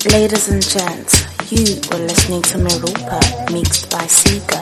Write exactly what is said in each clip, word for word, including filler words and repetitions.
Ladies and gents, you are listening to Merupa, mixed by Sika.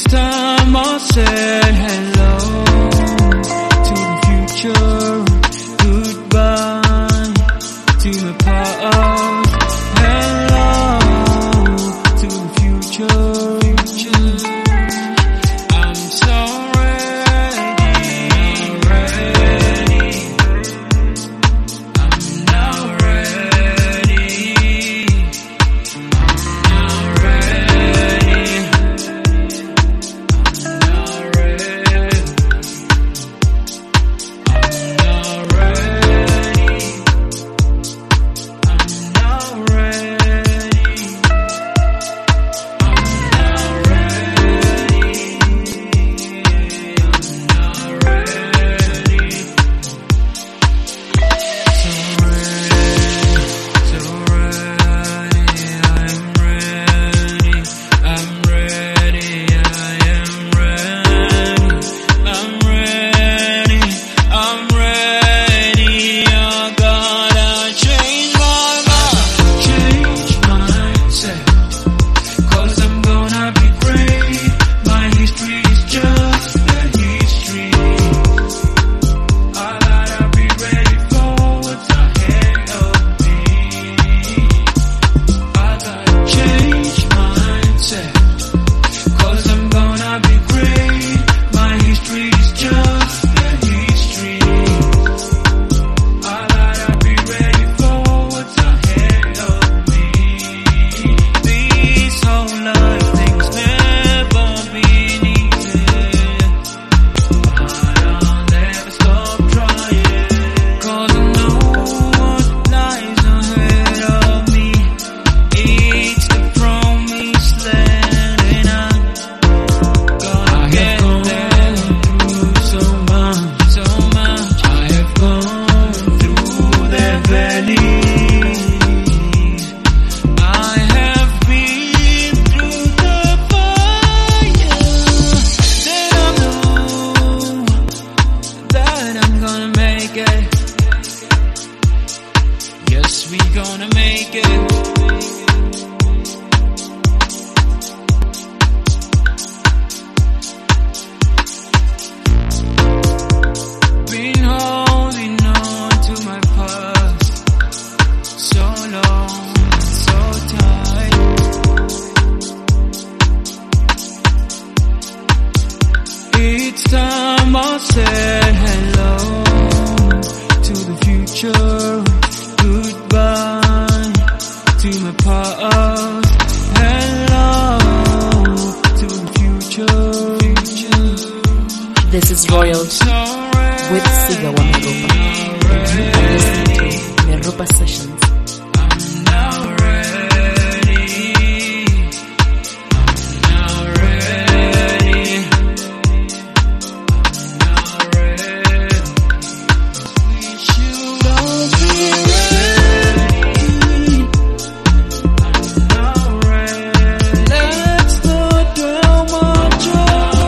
time I said hello to the future, goodbye to the past. Hello to the future. I'm so ready, ready. I'm now ready. Now ready. Now ready. I'm now ready. I'm now ready. Yes, we gonna make it. Been holding on to my past so long, so tight. Each time I said hello to the future, goodbye to my past. Hello to the future. This is Royalty with Siga wa Merupa. And you are listening to Merupa Sessions. I'm now ready. I'm now ready. I'm now ready. We should all be ready. I'm now ready. Let's not dwell much on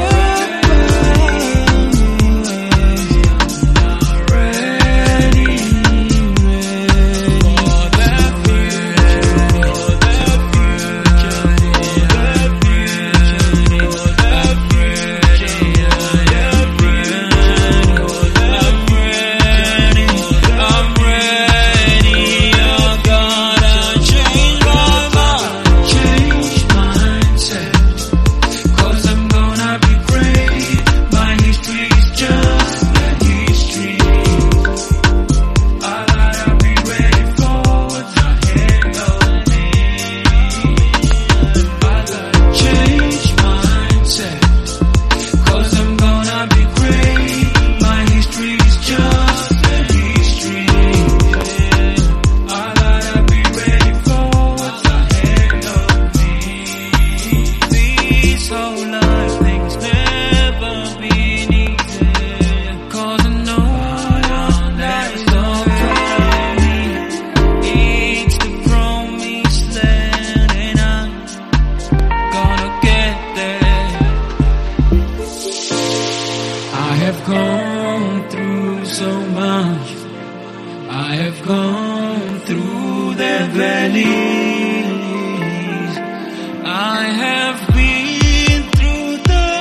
I have gone through the valleys. I have been through the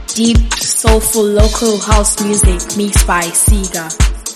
Deep, soulful local house music mixed by Siga.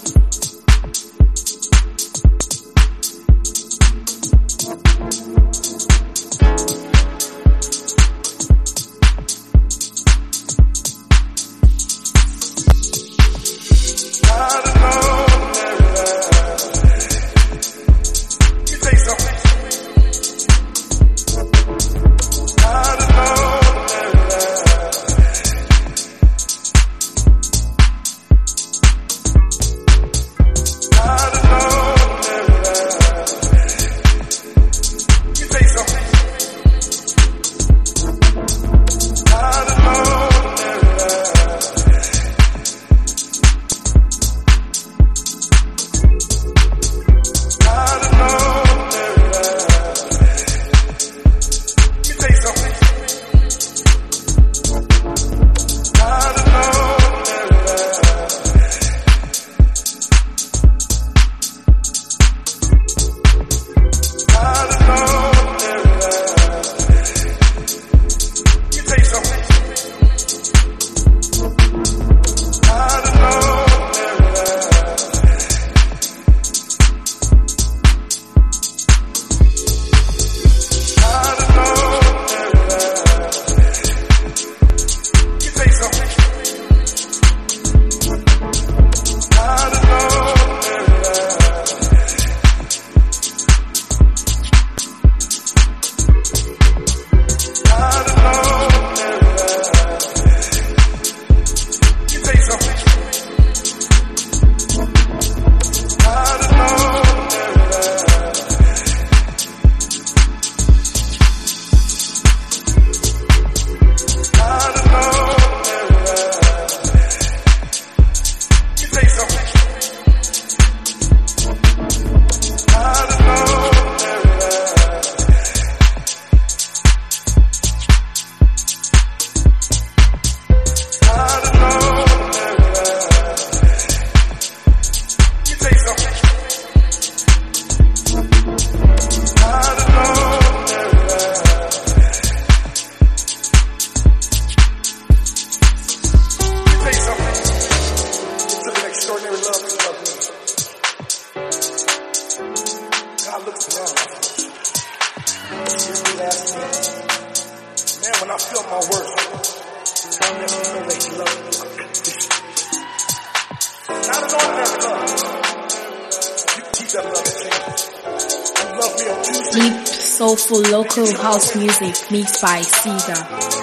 Deep, soulful local house music mixed by Siga.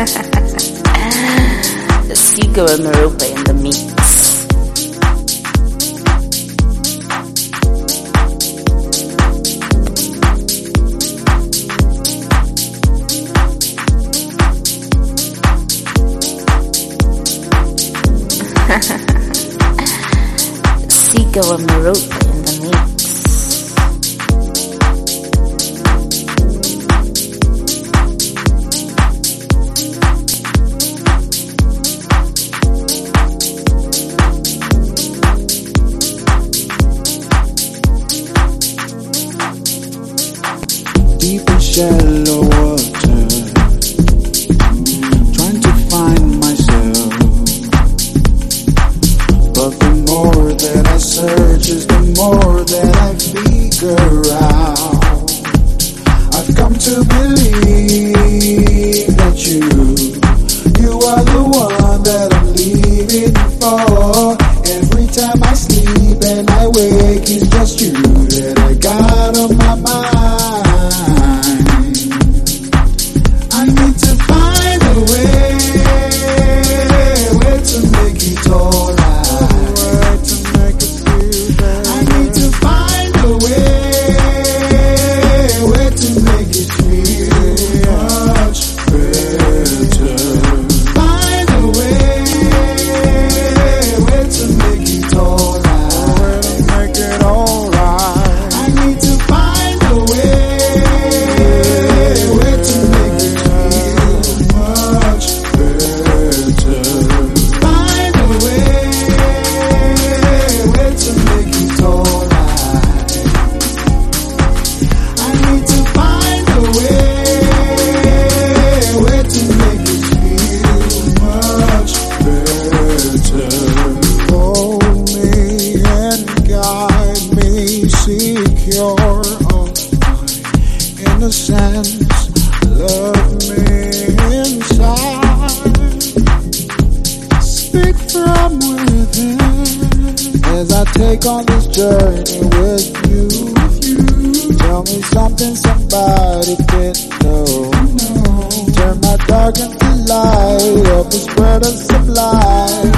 Siga wa Meropa in the mix. Siga wa Meropa in the mix. Deep in shallow water, trying to find myself. But the more that I search is the more that I figure out. I've come to believe that you, you are the one that I'm living for. Every time I sleep and I wake, it's just you that I got on my mind. I need to find a way, way to make it alright, way to make it feel better. I need to find a way, way to make it feel much better. Find a way, way to make it alright, way to make it alright. I need to find a way, way to make it feel much better. Find a way, way to make it alright. I need to find a way, way to make it feel much better. Hold me and guide me, secure of my innocence. Love me inside. Speak from within as I take on this journey with you. Tell me something somebody didn't know. Turn my dark into light, help me spread us some light.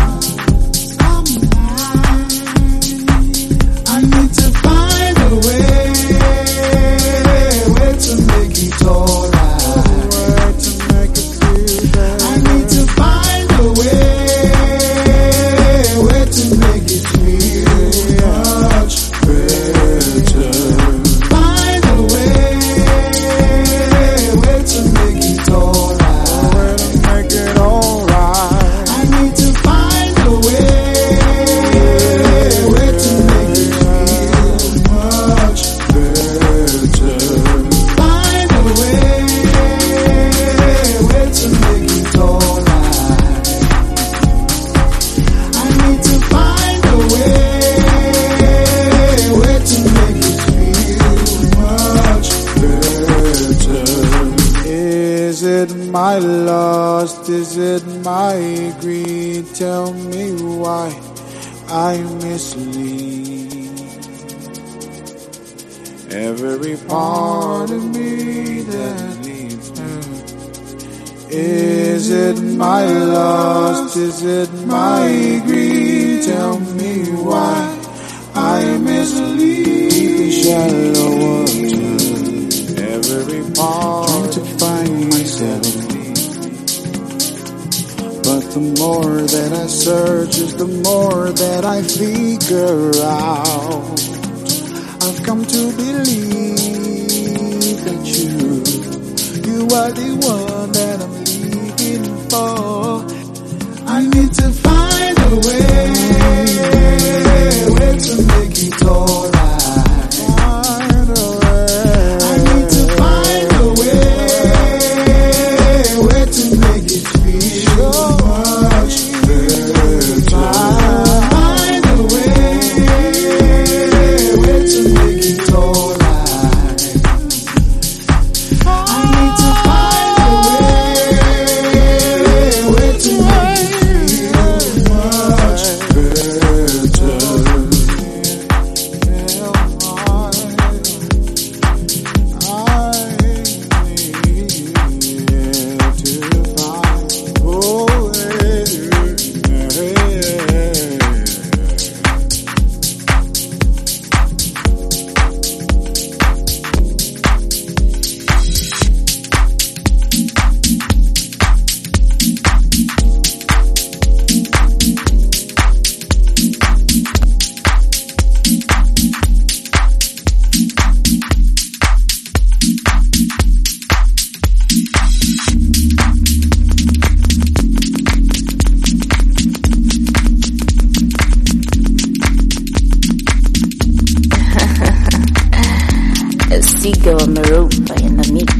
I need to find a way, way to make it alright, way to make it feel better. I need to find a way, way to make it feel much better. Find a way, way to make it alright, way to make it alright. I need to find a way, way to make it feel much better. Find a way, way to make it alright. I need to find a way, way to make it feel much better. Is it my lust? Is it my greed? Tell me why I mislead every part of me that needs me. Is it my lust? Is it my greed? Tell me why I mislead. Deep in shallow water, every part trying to find myself. But the more that I search is the more that I figure out. I've come to believe that you, you are the one that I'm looking for. I need to find a way, way to make it alright. Find a way. I need to find a way, way to make it feel much better. Find a way, way to make it alright. I need to find a way, way to make it feel Siga wa Meropa in the mix.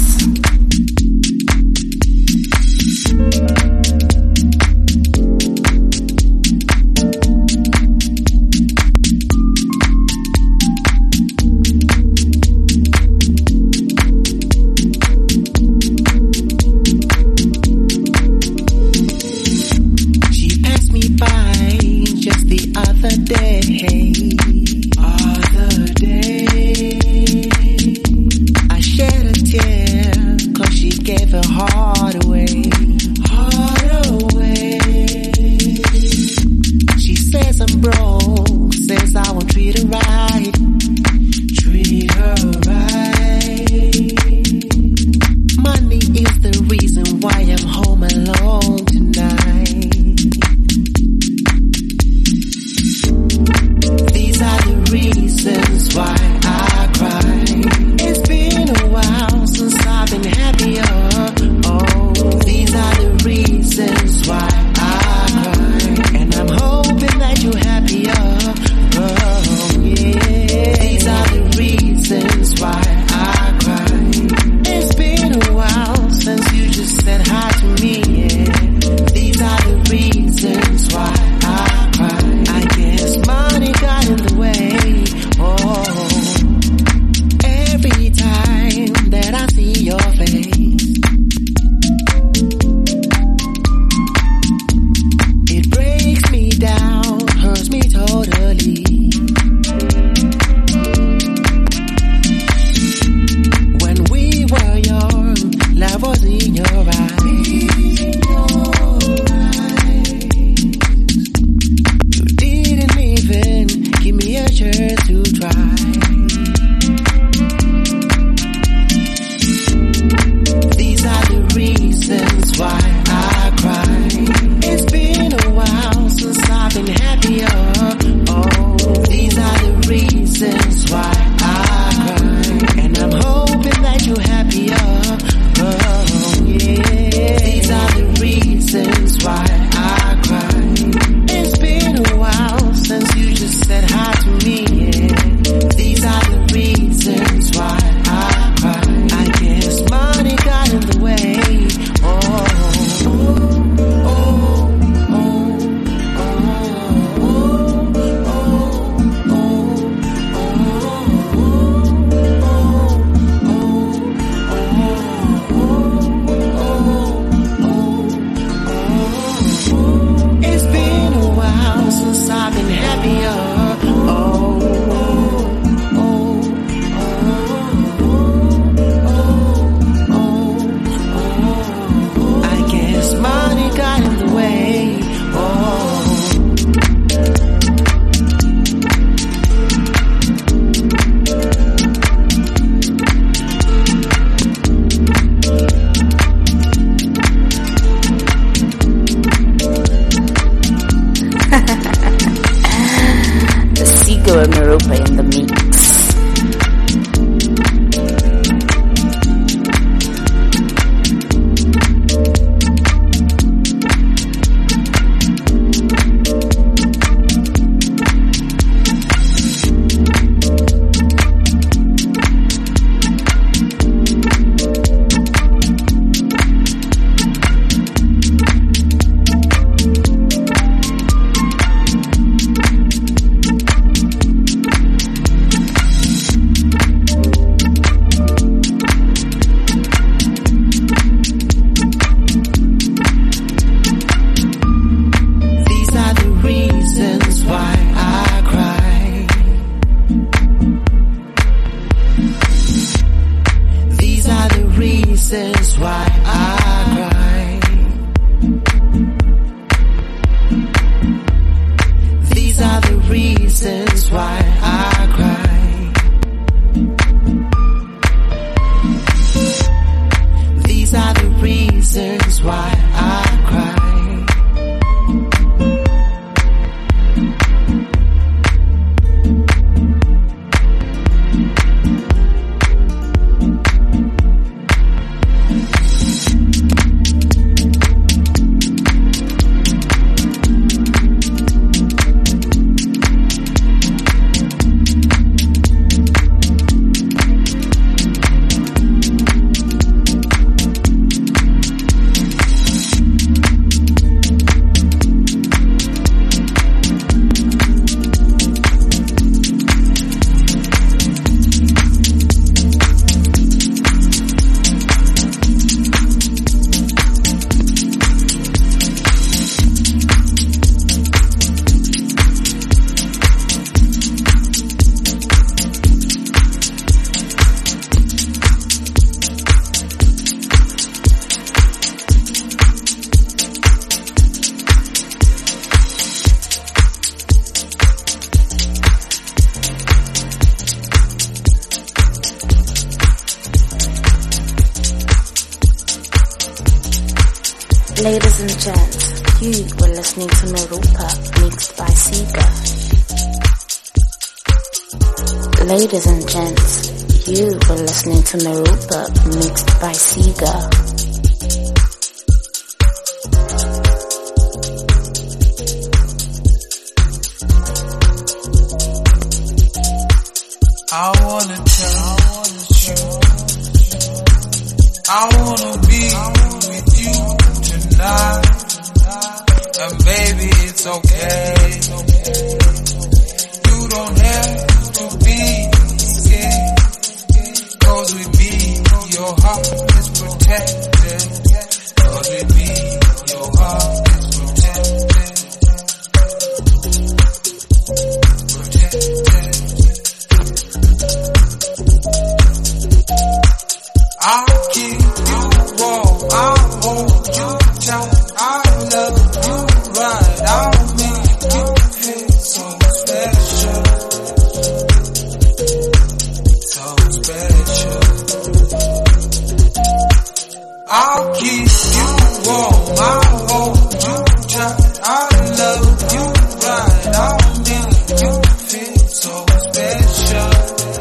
Meropa in the mix. Ladies and gents, you were listening to Merupa mixed by Siga. Ladies and gents, you were listening to Merupa mixed by Siga. I wanna tell you, I wanna be with you tonight, and baby it's okay, you don't have to be scared, cause with me your heart is protected, cause with me your heart is protected, protected. I'll keep you warm, I'll hold you tight, I'll love you right, I'll make you feel so special, so special. I'll keep you warm, I'll hold you tight, I'll love you right, I'll make you feel so special.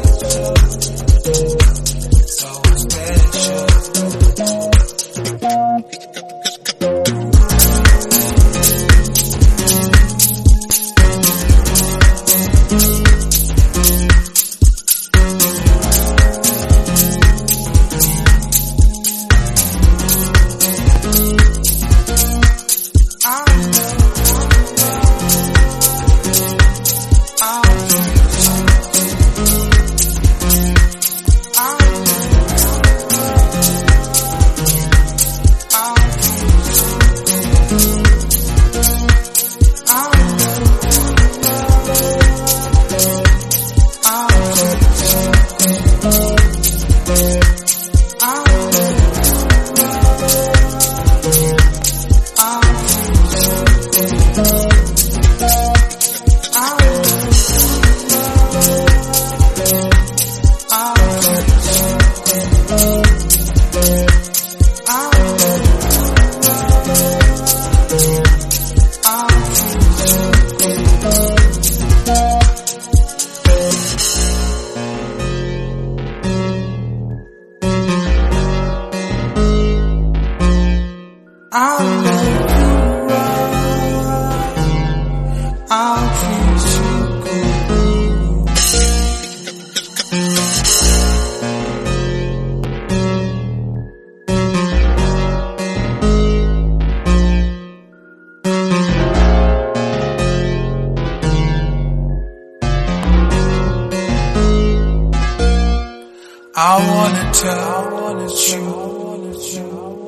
I wanna touch you,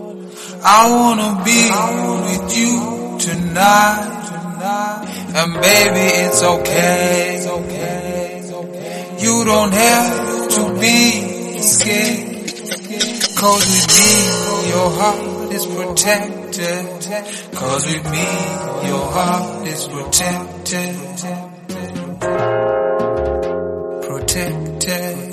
I wanna be with you tonight, and baby it's okay, you don't have to be scared, cause with me your heart is protected, cause with me your heart is protected, protected.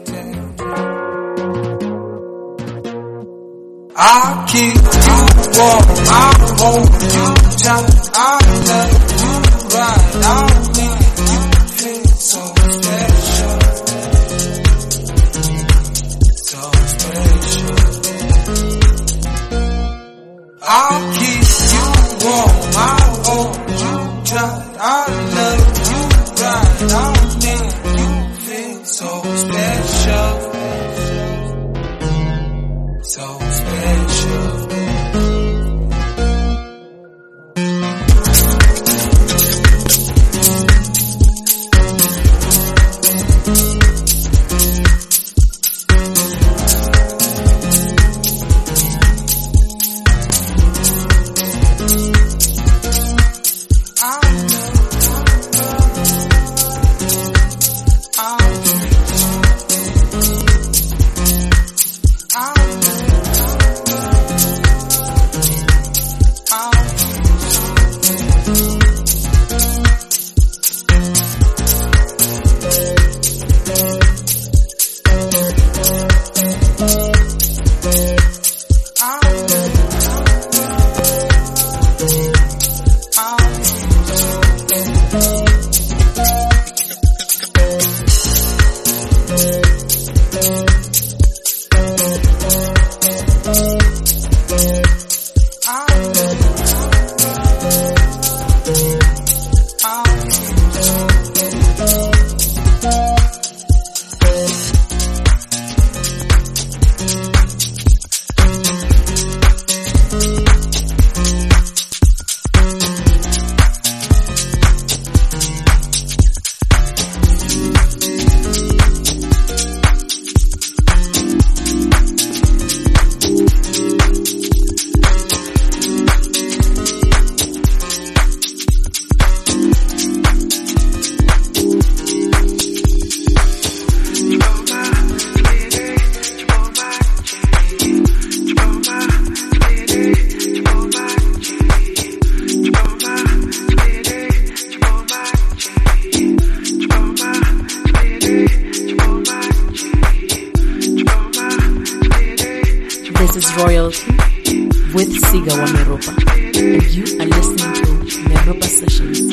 I'll keep you warm, I'll hold you tight, I'll love you right, I'll make you feel so special, so special. I'll keep you warm, I'll hold you tight, I'll love you right, I'll make you feel so special, so special. Royalty with Siga wa Meropa, and you are listening to Meropa Sessions.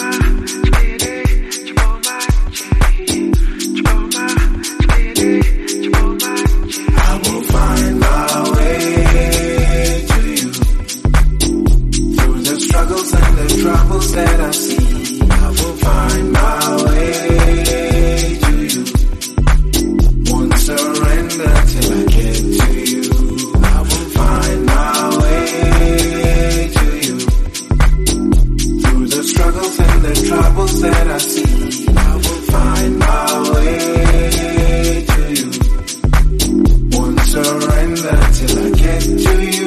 I will find my way to you through the struggles and the troubles that I see. I will find my way to you. Won't surrender till I get to you. I will find my way to you through the struggles and the troubles that I see. I will find my way to you. Won't surrender till I get to you.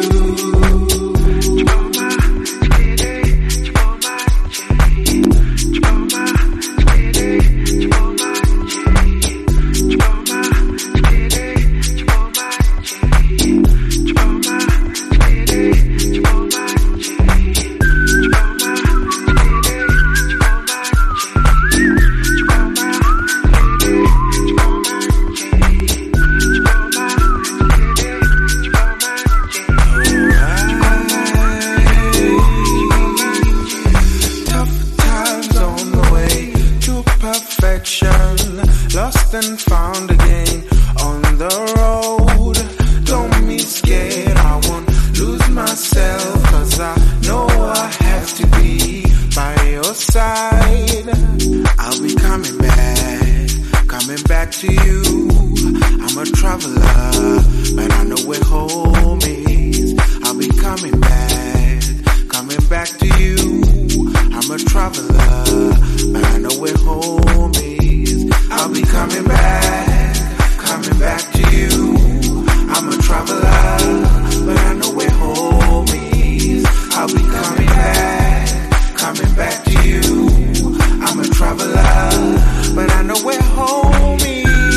Lost and found again on the road. Don't be scared, I won't lose myself, cause I know I have to be by your side. I'll be coming back, coming back to you. I'm a traveler, but I know where home is. I'll be coming back, coming back to you. I'm a traveler, but I know where home is. I'll be coming back, coming back to you. I'm a traveler, but I know where home is. I'll be coming back, coming back to you. I'm a traveler, but I know where home is.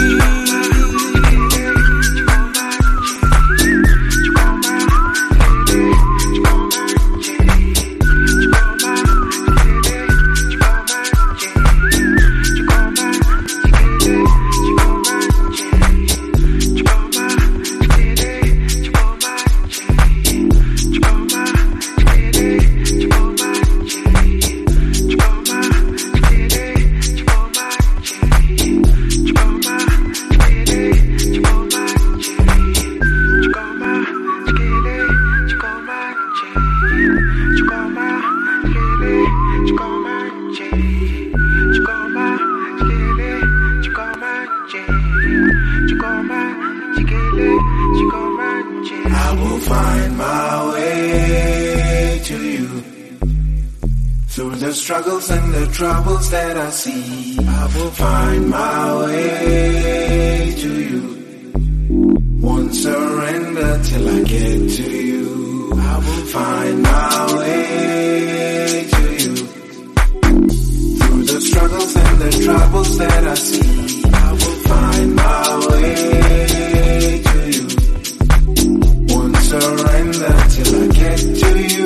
I will find my way to you through the struggles and the troubles that I see. I will find my way to you. Won't surrender till I get to you. I will find my way to you through the struggles and the troubles that I see. I will find my way to you. Won't surrender till I get to you.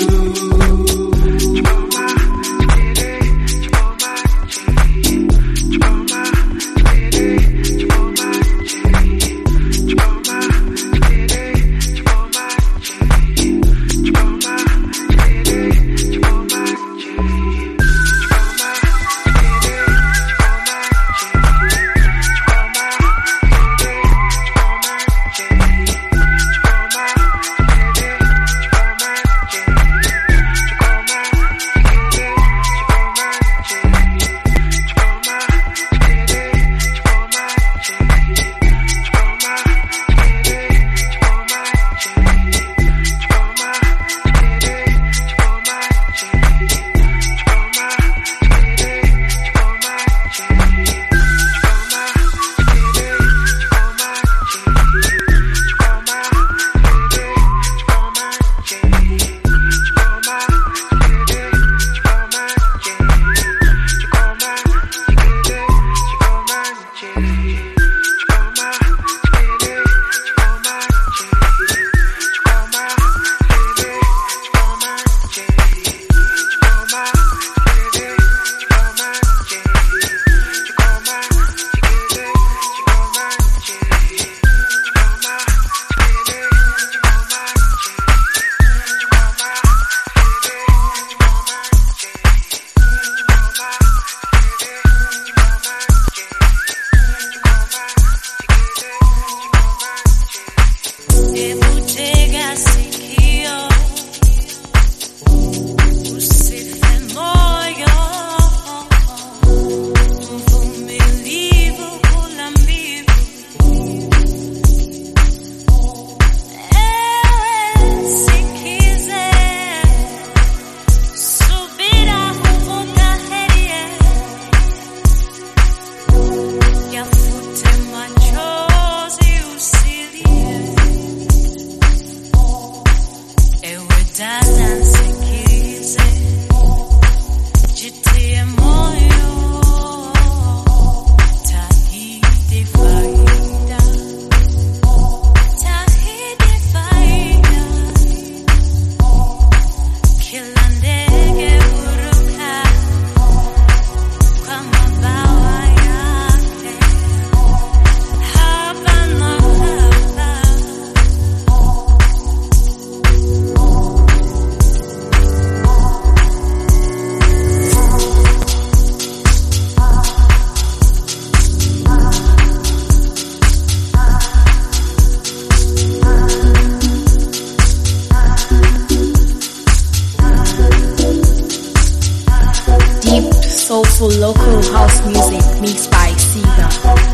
soulful local house music mixed by Siga.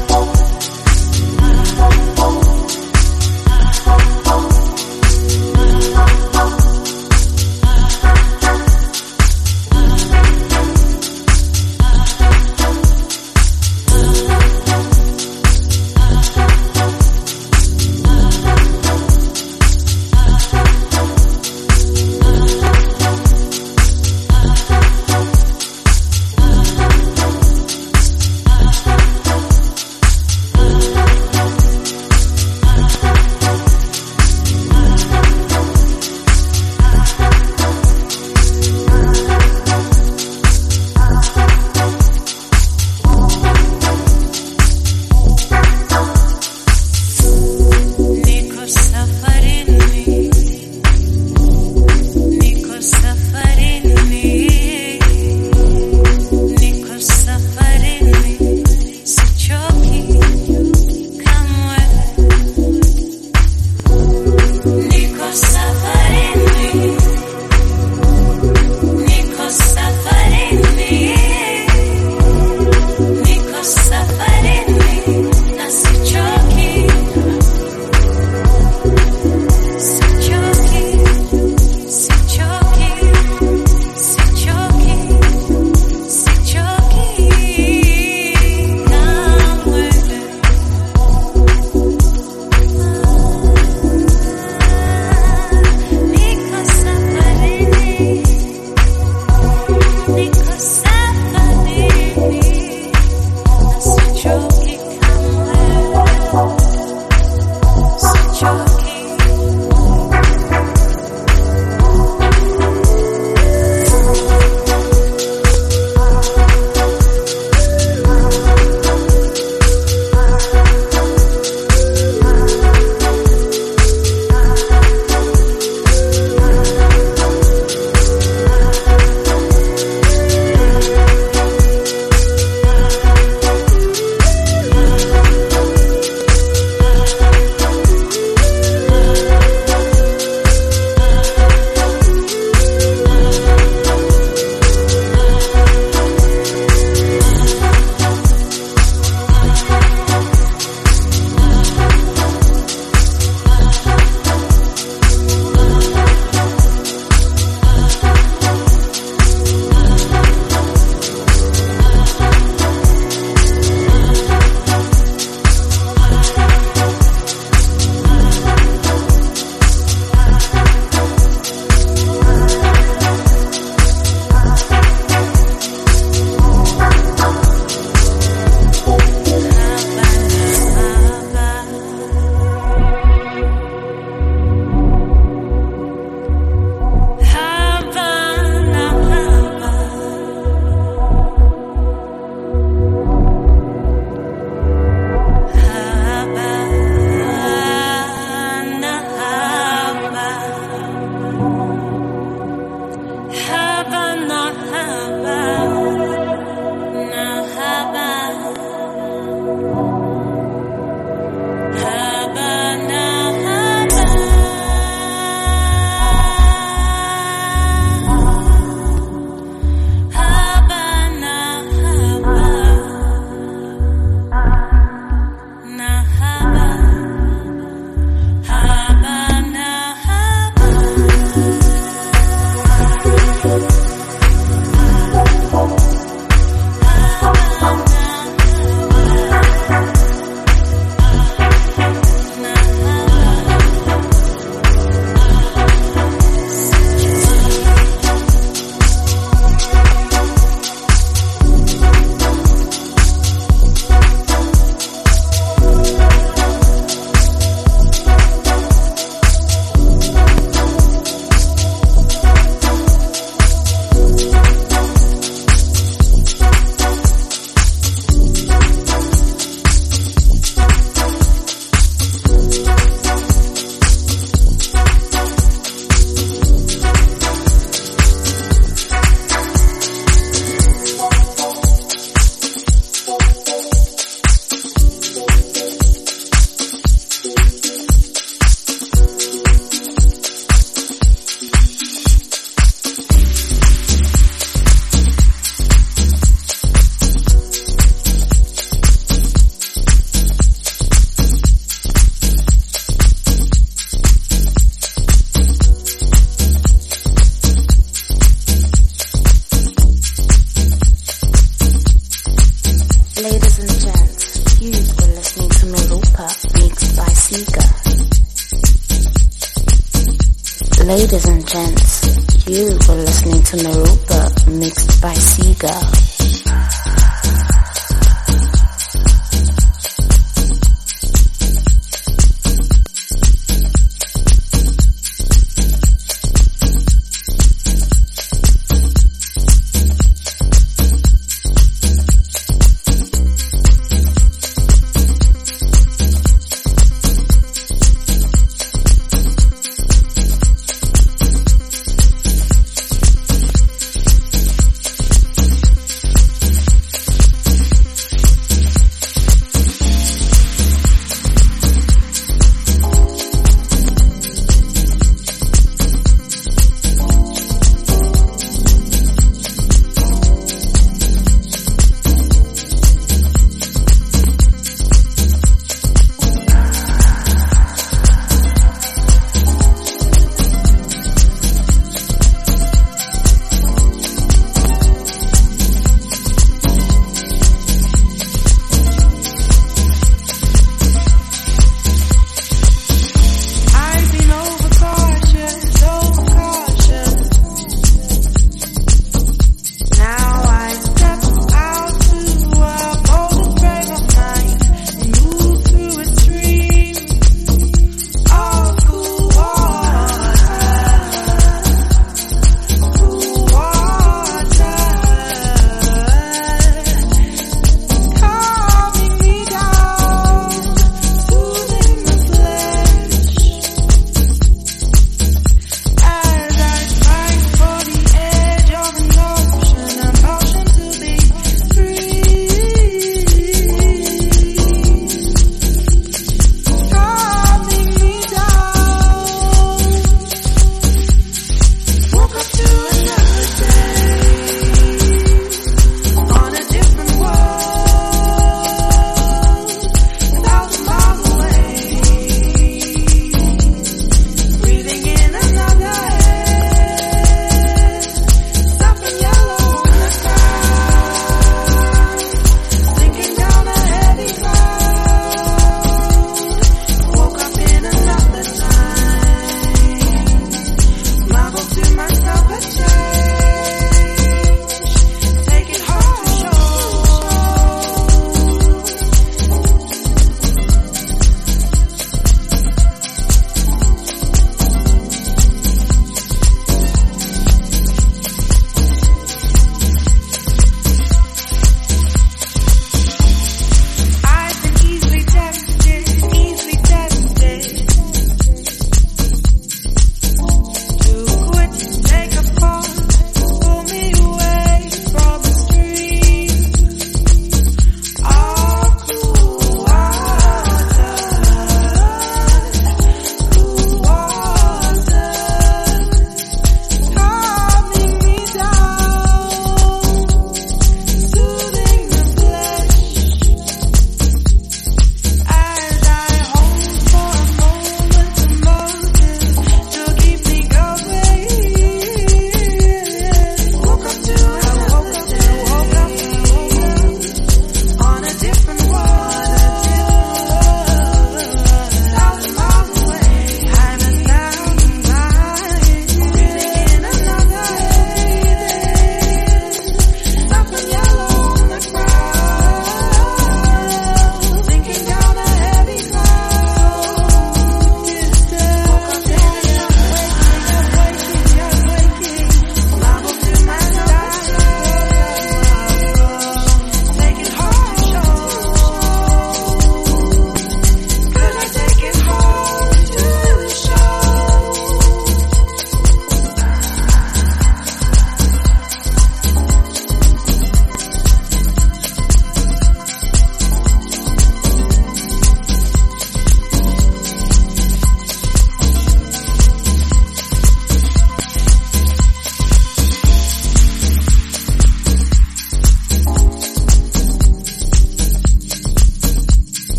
Ladies and gents, you were listening to Merupa mixed by Seagull.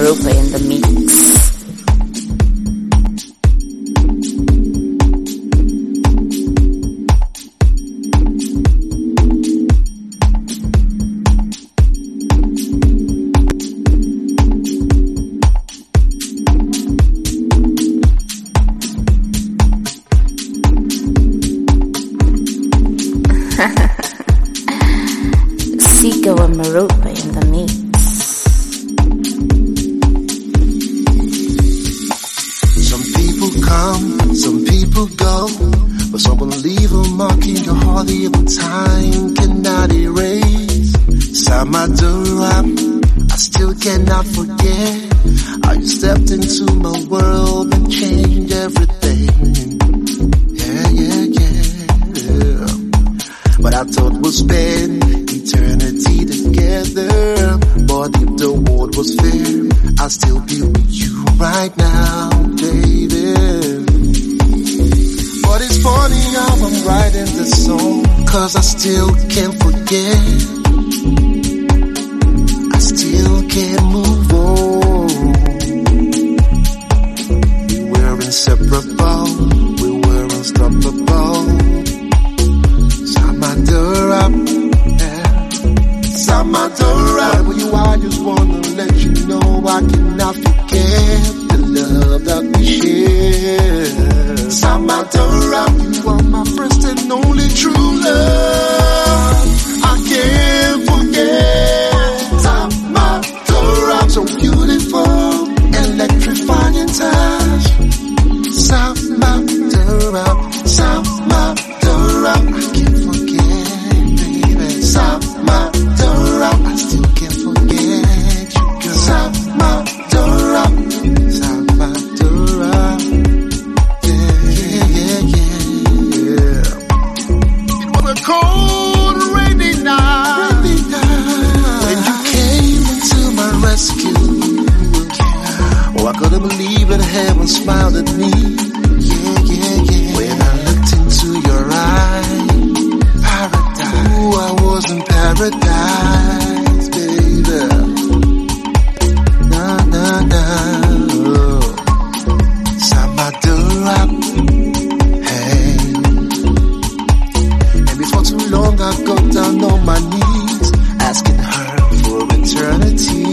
Maropa in the mix. Sigawa Maropa in the mix. Some people come, some people go, but some will leave a mark in your heart that even time cannot erase. Samadura, I still cannot forget how you stepped into my world and changed everything. Yeah, yeah, yeah. But I thought we'll spend eternity together, but if the world was fair, I'll still be with you right now, baby. But it's funny how I'm writing this song, cause I still can't forget, I still can't move on. We were inseparable, we were unstoppable. Samadura, Samadura, wherever you are, I just wanna let you know I cannot forget the love that we share. Samadura, you are my first and only true love. I can't forget Samadura, so beautiful, electrifying touch. Samadura, Samadura, I can't forget, baby. Samadura, I still can't forget you, girl. Samadura, Samadura, yeah, yeah, yeah, yeah. It was a cold, rainy night, rainy night when you came into my rescue. Oh, I couldn't believe that heaven smiled at me. Yeah, yeah, yeah. When I looked into your eyes, paradise. Ooh, I was in paradise, baby. Na na na. Samadura, hey. And before too long, I got down on my knees, asking her for eternity.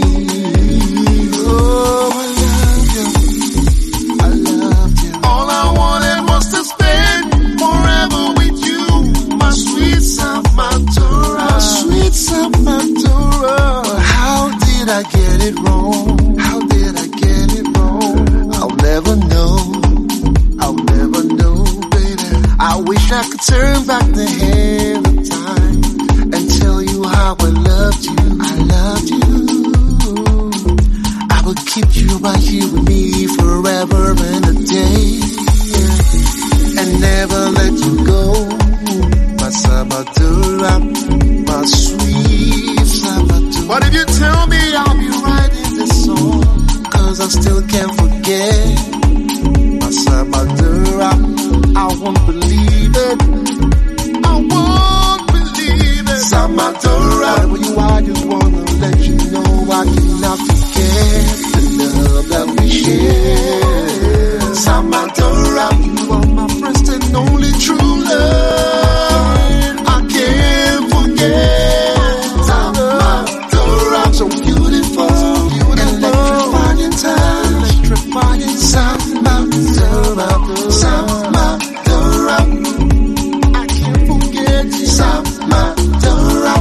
Oh, I love you, I love you. All I wanted was to spend forever with you, my sweet Samadura, my sweet Samadura. But how did I get it wrong? How did I get it wrong? I'll never know, I'll never know, baby. I wish I could turn back the hand of time and tell you how I loved you, I loved you. I would keep you right here with me forever and a day, yeah, and never let you go. My Samadura, my sweet Samadura. But if you tell me I'll be writing this song, cause I still can't forget my Samadura. I won't believe it, I won't believe it. Samadura, wherever you are, I just wanna let you know I cannot forget the love that we share. Samadura, you are my first and only true love. I can't forget Samadura, so beautiful, electrifying touch, electrifying Samadura, Samadura, I can't forget you. Samadura,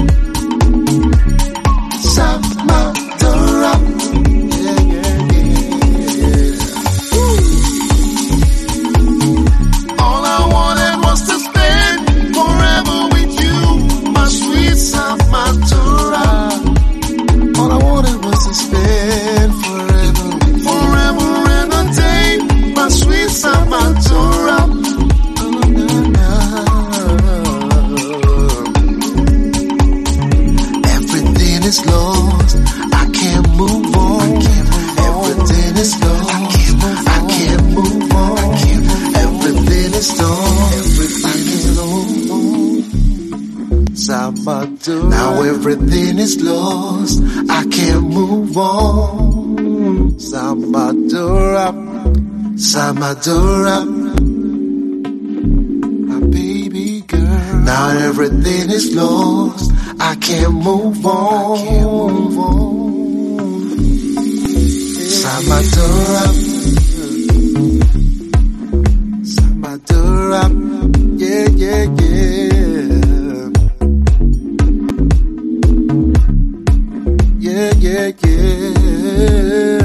Samadura, yeah, yeah, yeah, yeah. All I wanted was to spend forever with you, my sweet Samadura. All I wanted was to spend forever with you, forever and a day, my sweet Samadura. Oh, no, no. Everything is lost, I can't move on. Everything is lost, I can't move on. Everything is lost, everything is lost. Samadura. Now everything is lost, I can't move on. Samadura, Samadura, my baby girl. Now everything is lost. I can't move on. I can't move on. Samadura, Samadura, yeah, yeah, yeah. Yeah, yeah, yeah.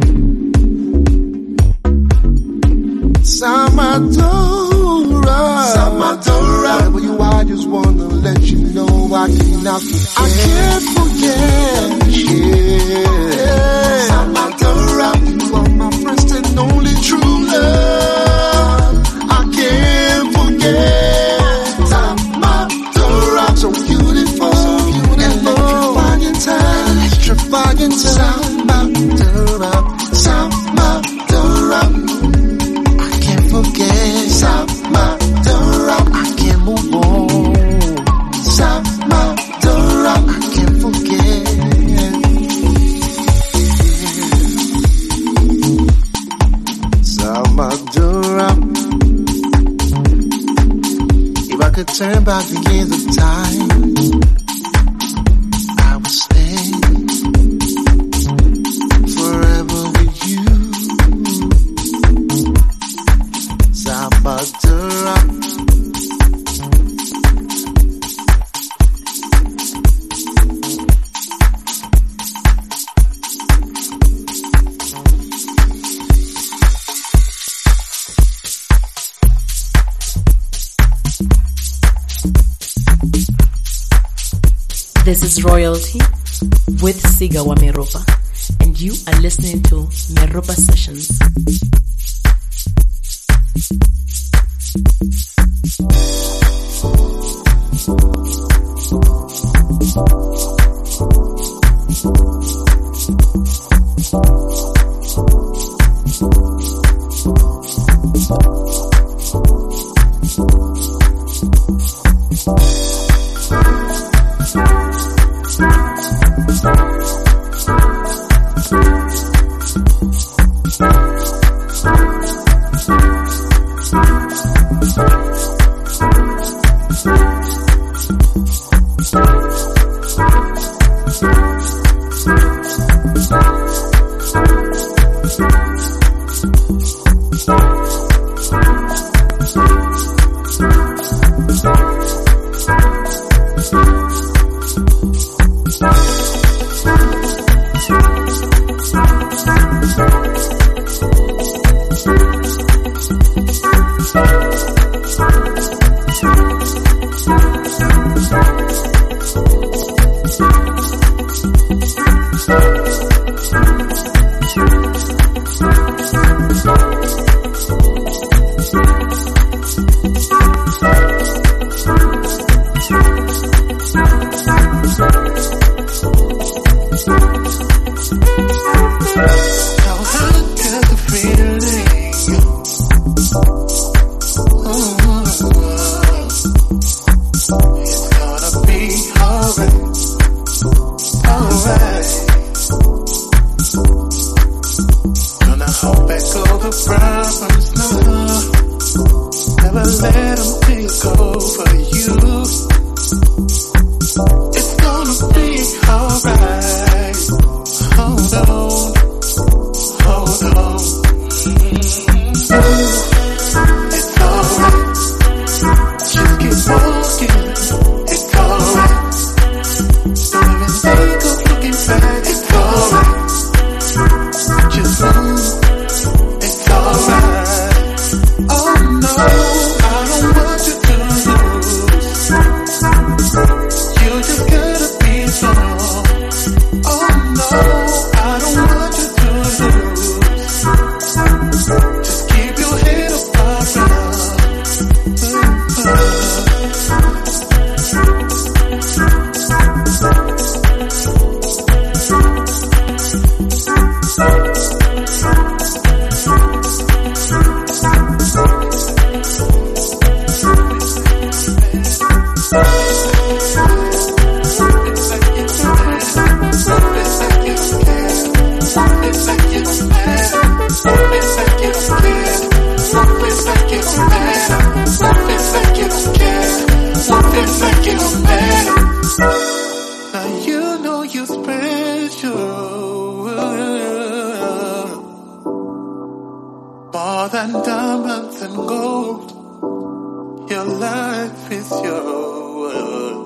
Samadura, Samadura. Wherever you are, I just wanna let you know I cannot forget. I can't forget. Yeah. Samadura, you are my first and only true love. I can't forget. Samadura, so beautiful, so beautiful. Electrifying time, electrifying Samadura, Samadura. Forget Samadura, I can't move on. Samadura, I can't forget. Samadura, if I could turn back the years of time, I would stay forever with you. Samadura. This is Royalty with Siga wa Meropa, and you are listening to Meropa Sessions. It's like you More than diamonds and gold, your life is your world.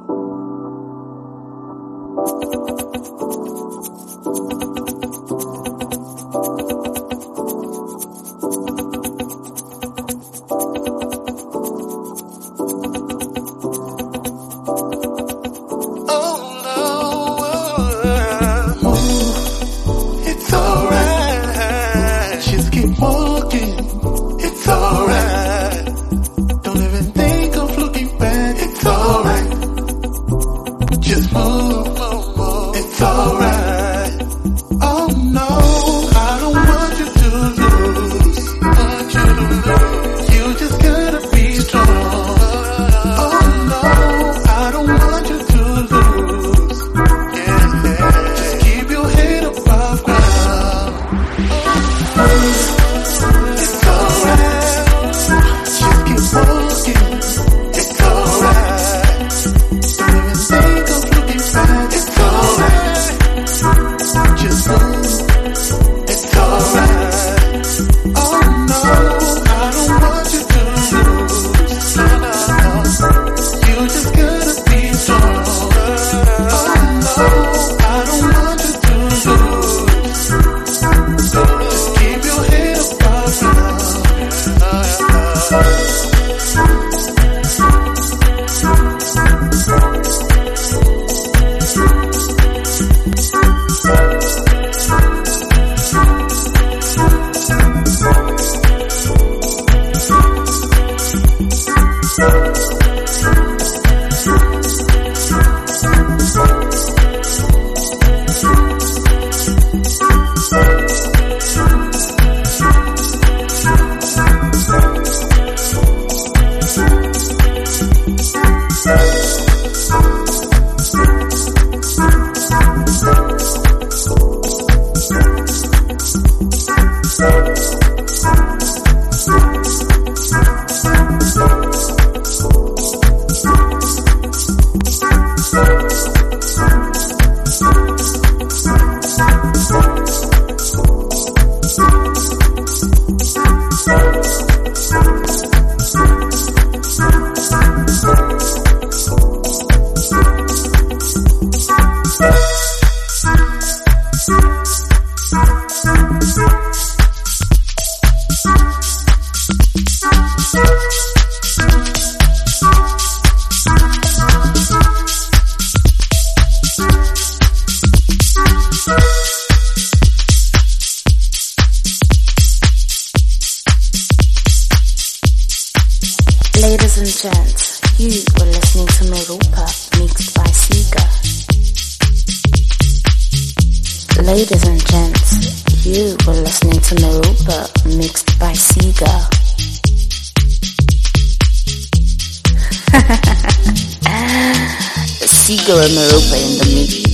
Ladies and gents, you were listening to Merupa, mixed by Siga. Ladies and gents, you were listening to Merupa, mixed by Siga. Siga and Merupa in the mix.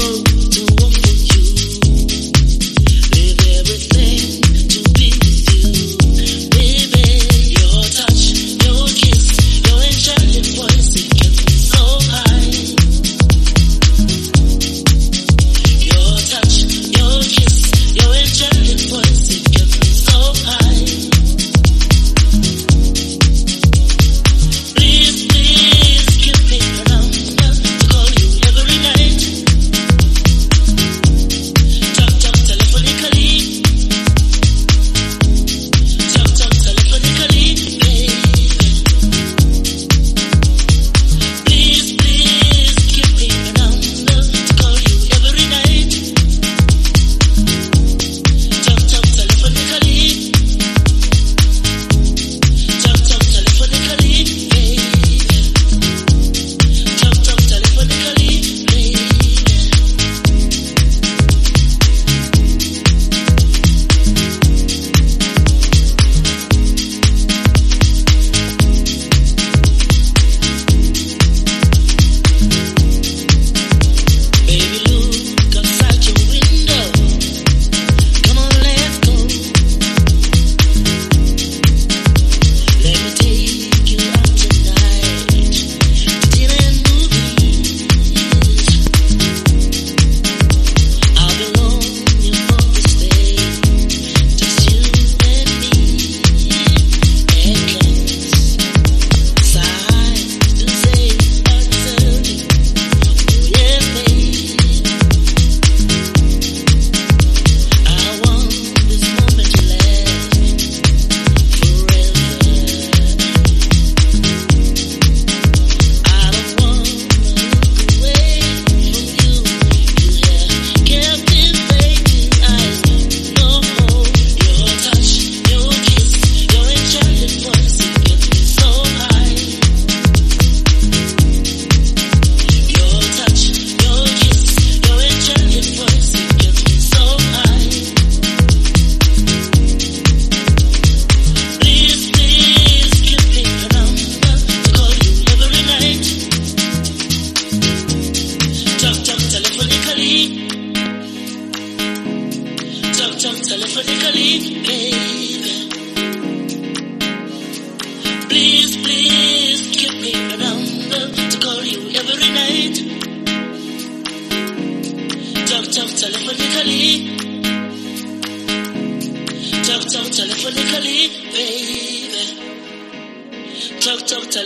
Everything to be with you.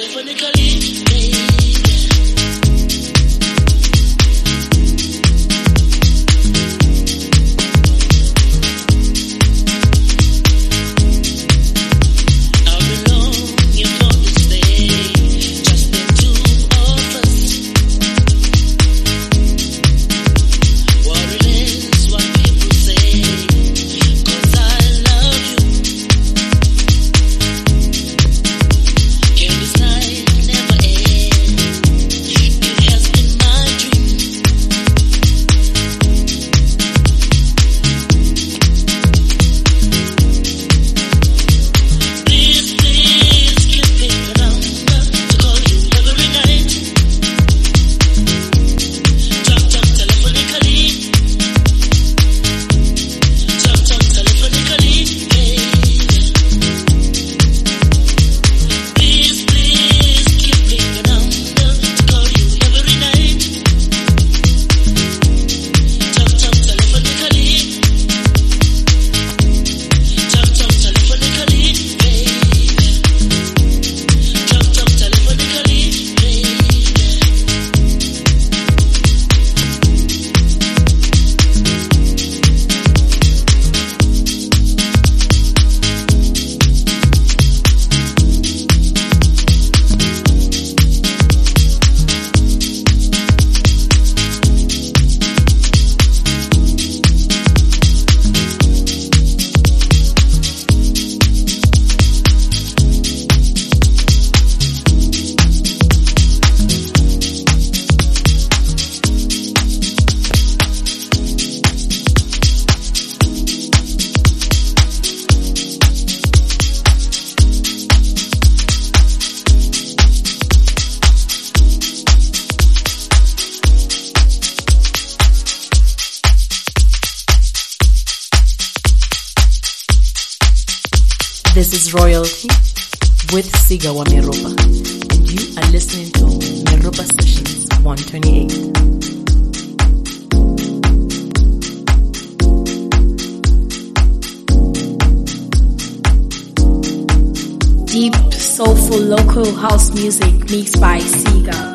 This is Royalty with Siga wa Meropa, and you are listening to Meropa Sessions one twenty-eight. Deep, soulful local house music mixed by Siga.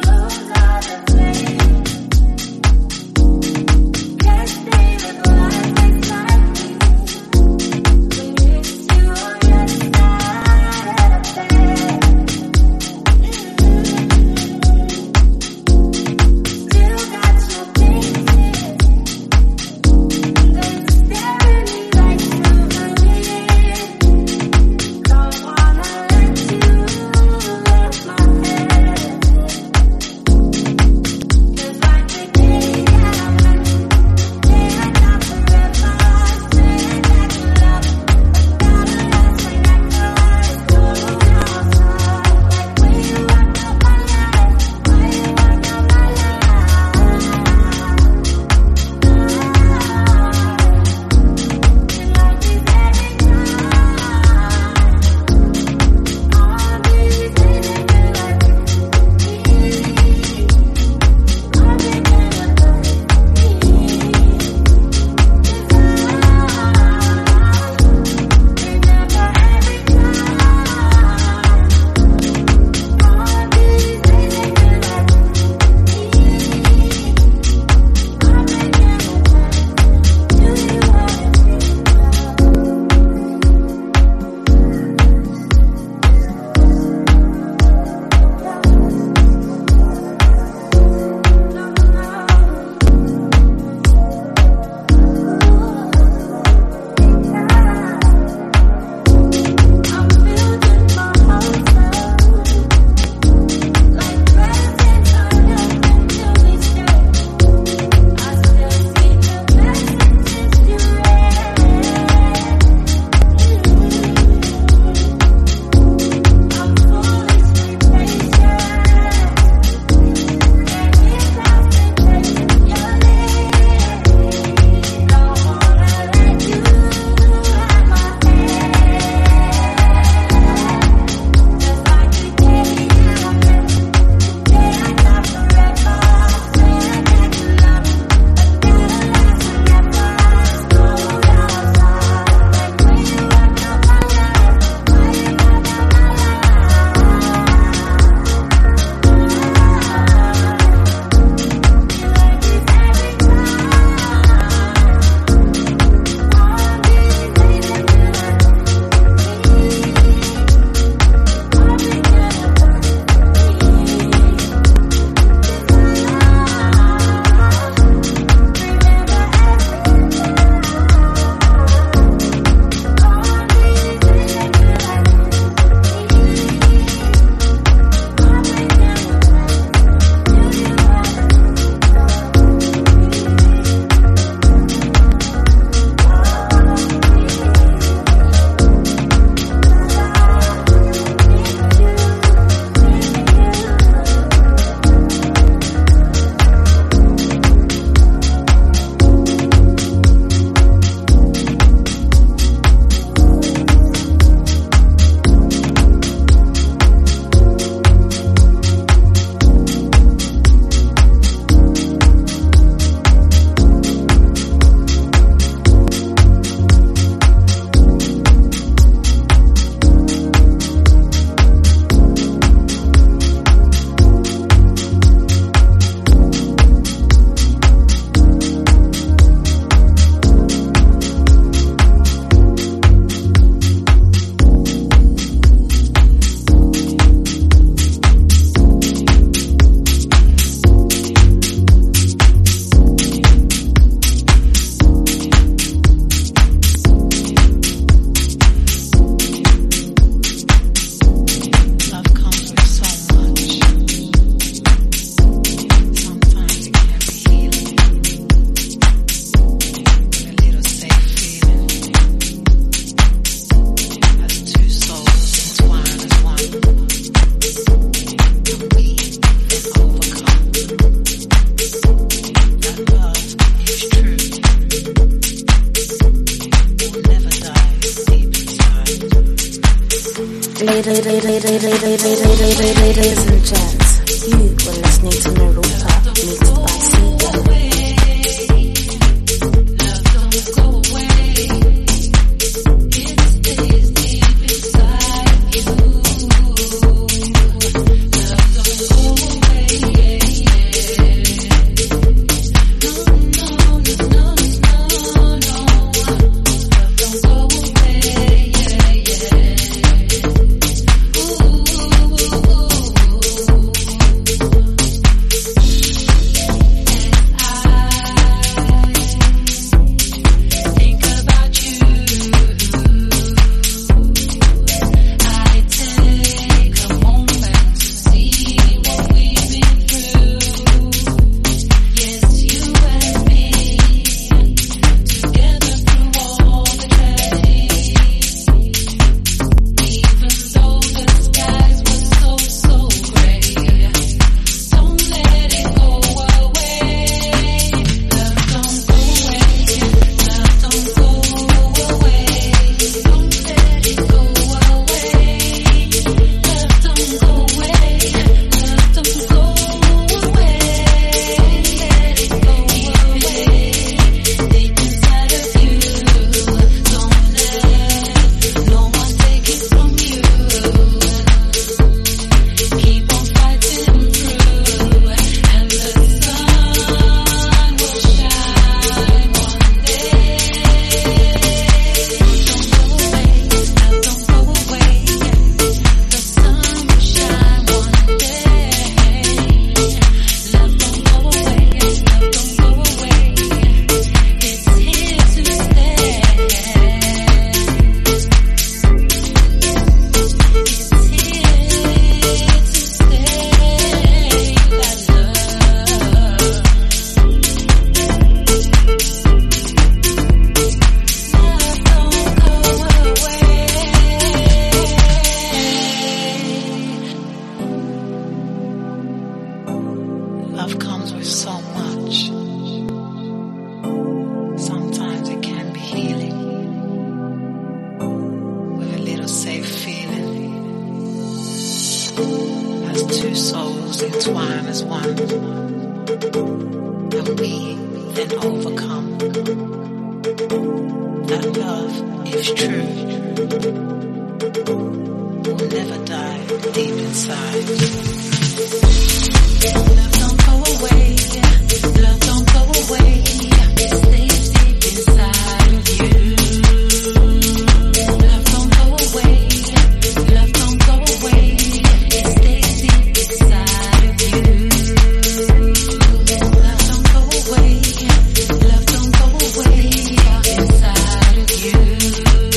Ladies and gents, you were listening to Narupa mixed by Siga.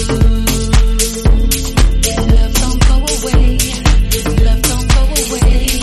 Away.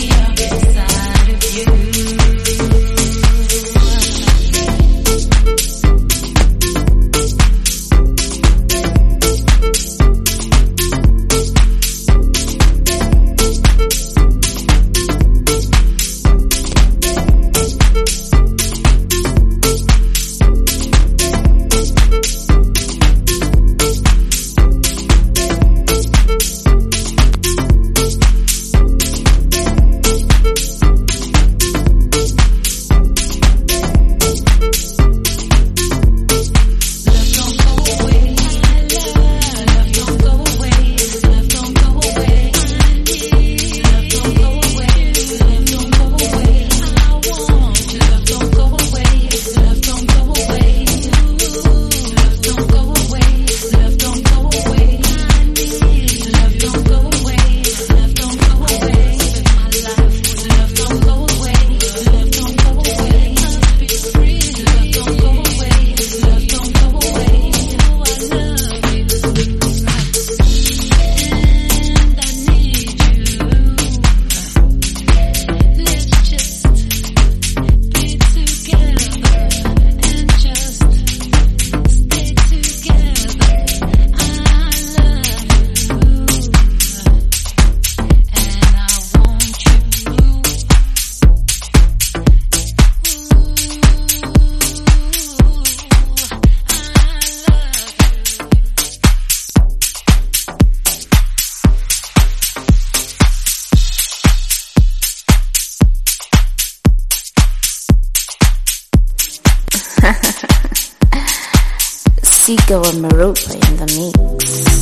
Sigo and Maropa in the mix.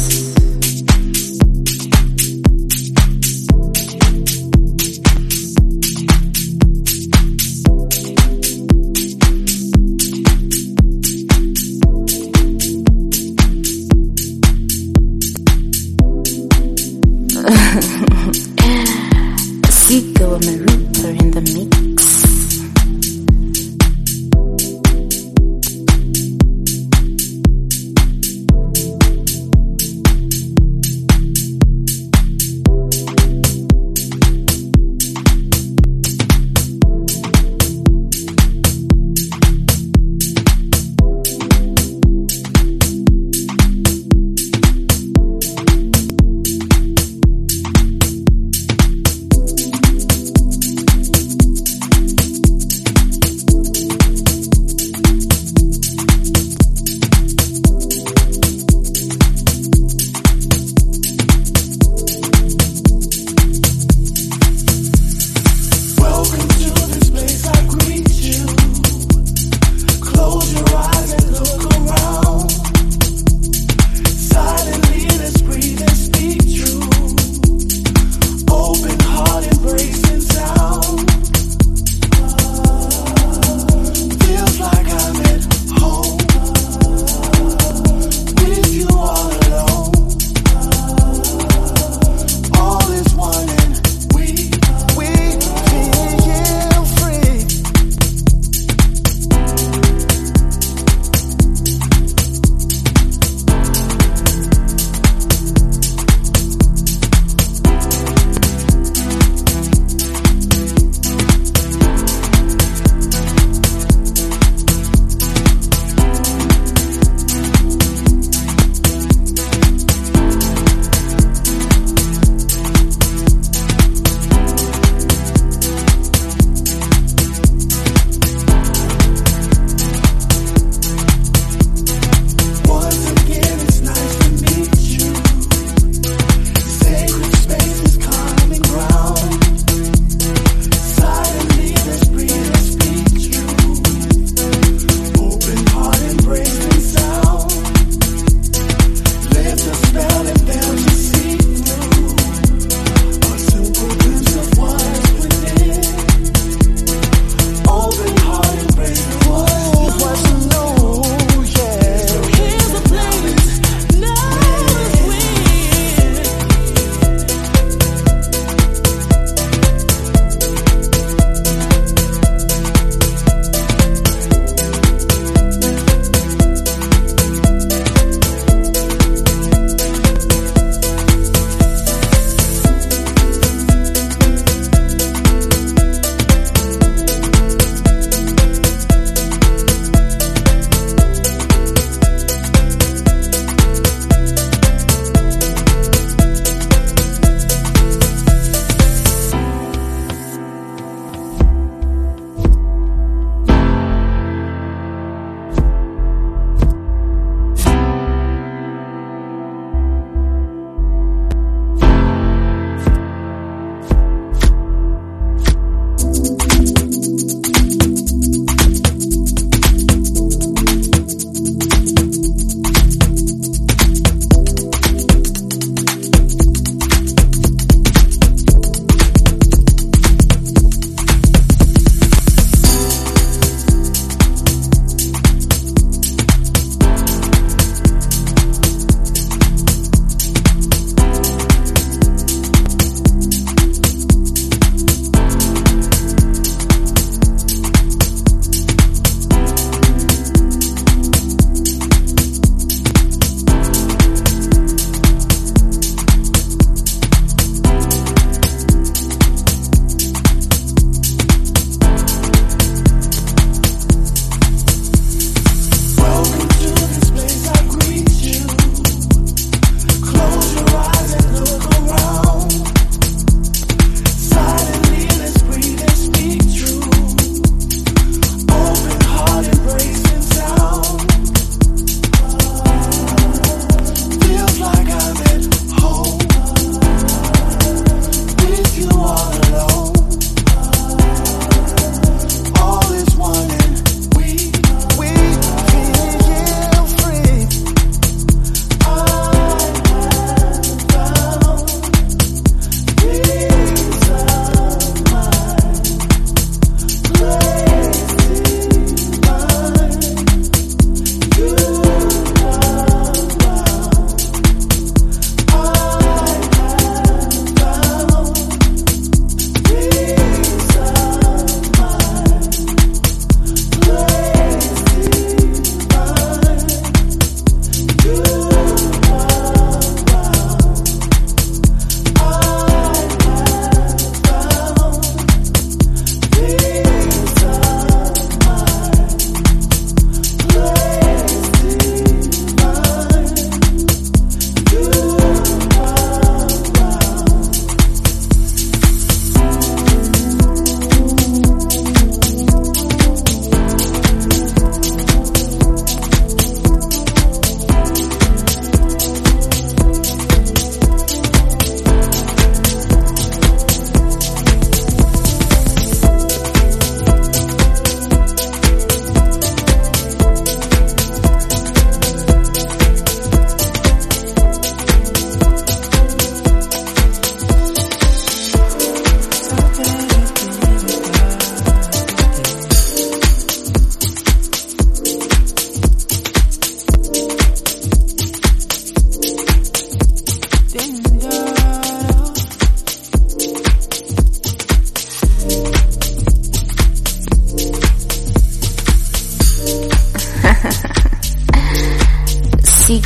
Sigo and Maropa in the mix.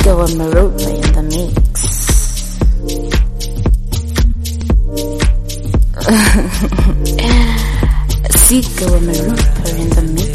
Sigo and Maropa in the mix. Sigo and Maropa in the mix.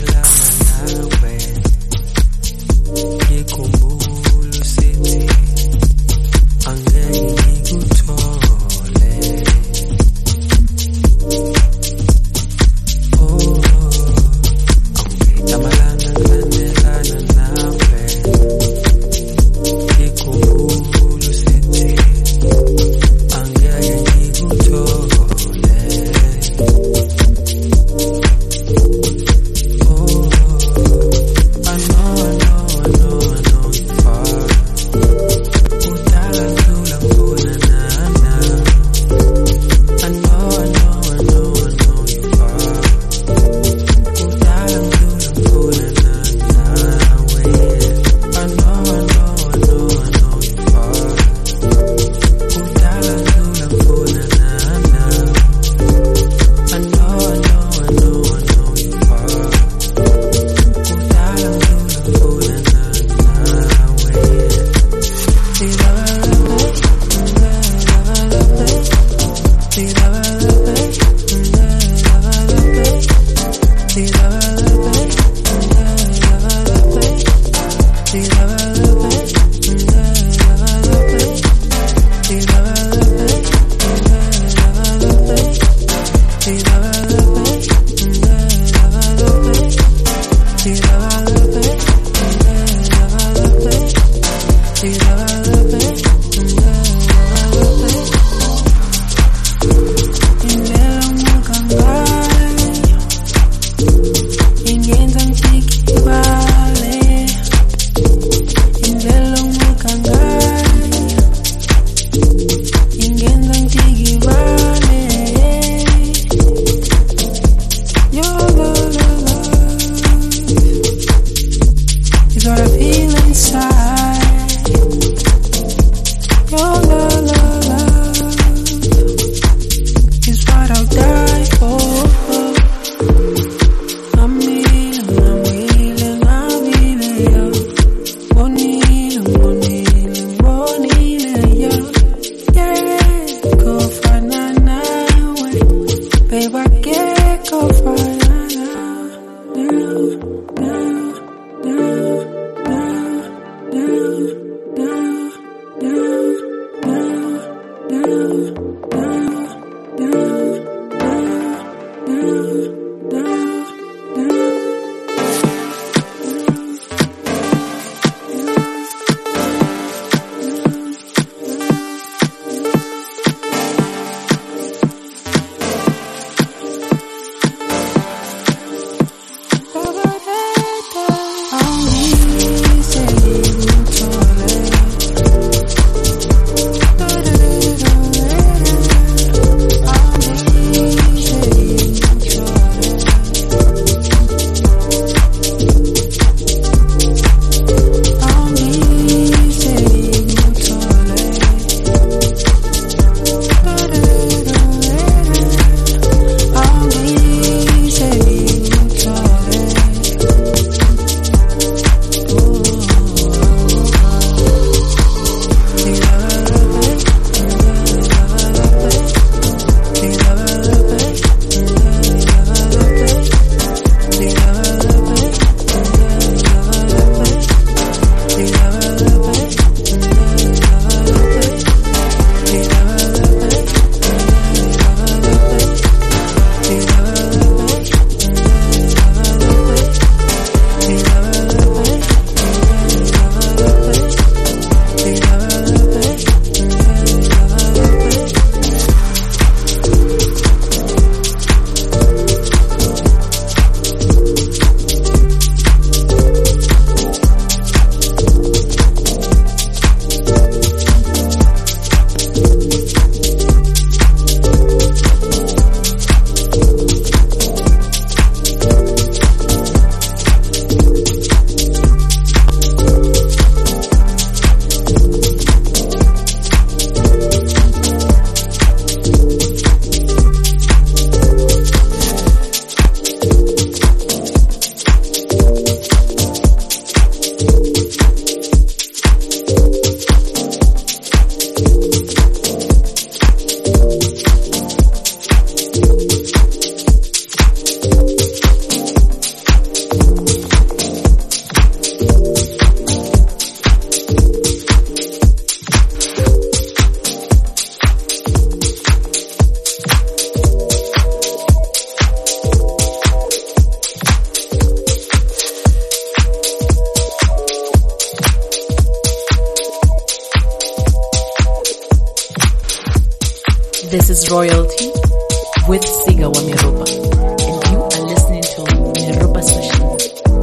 is Royalty with Siga wa Miropa, and you are listening to Miropa Sessions.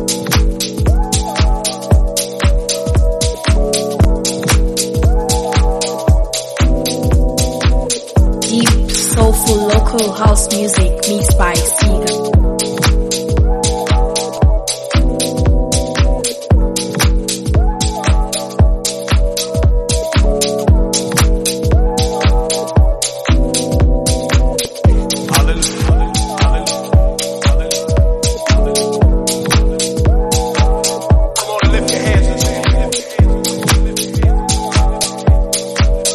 Deep, soulful local house music mixed by Siga.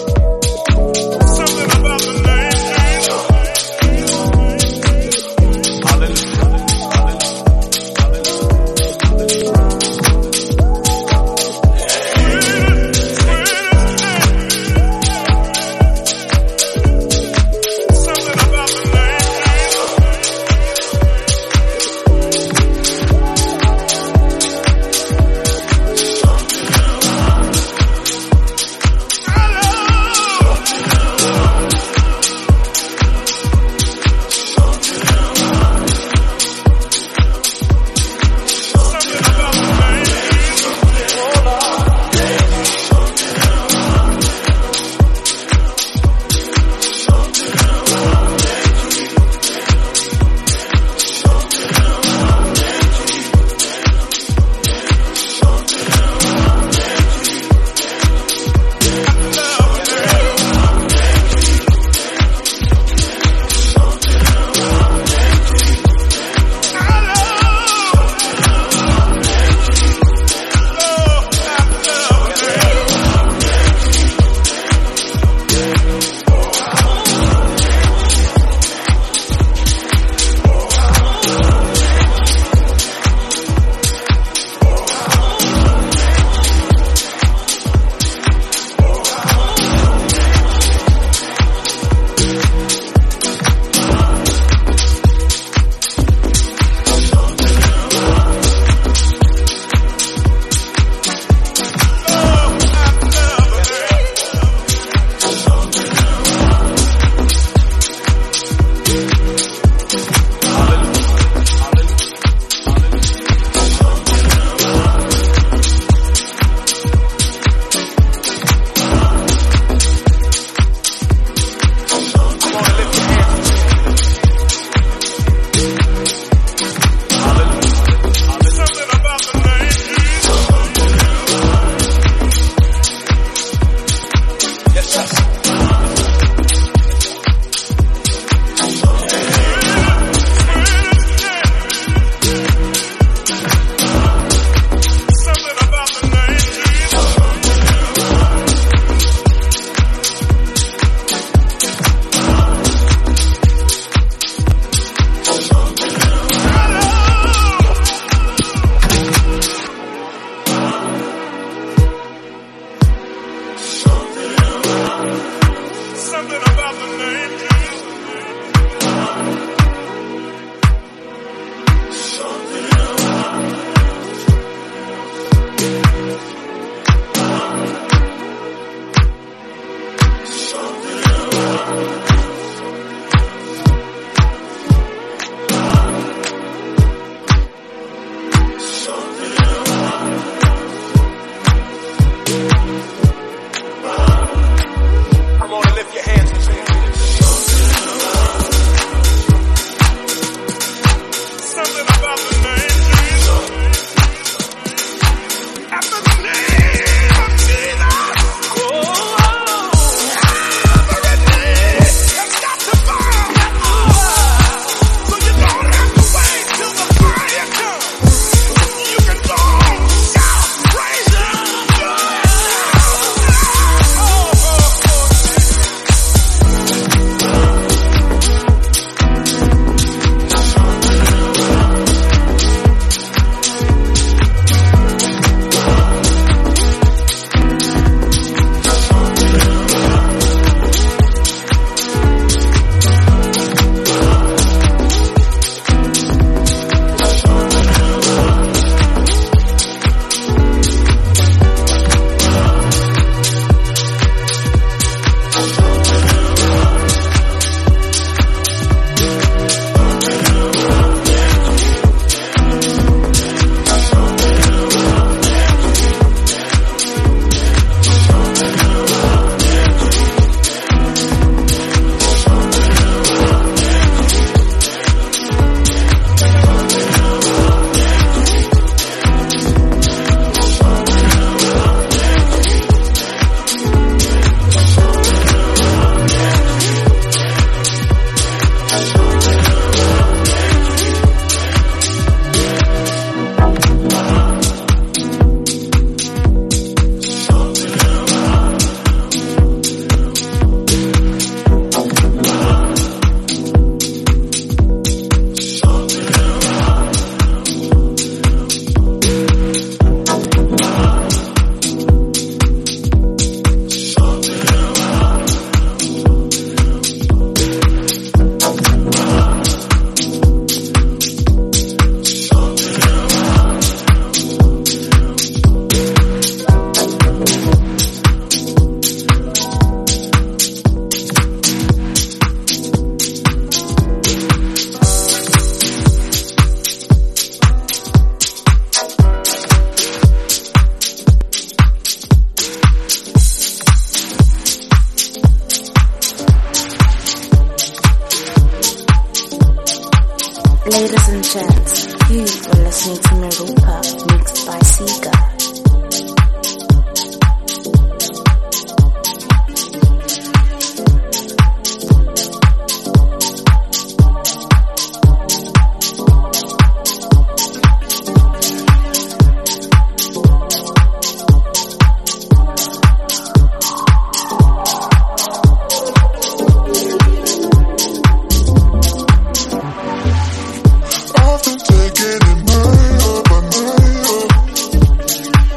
Something about the name Jesus. Ladies and gents, you were listening to Merupa, mixed by Siga. Often taken in my up, my up.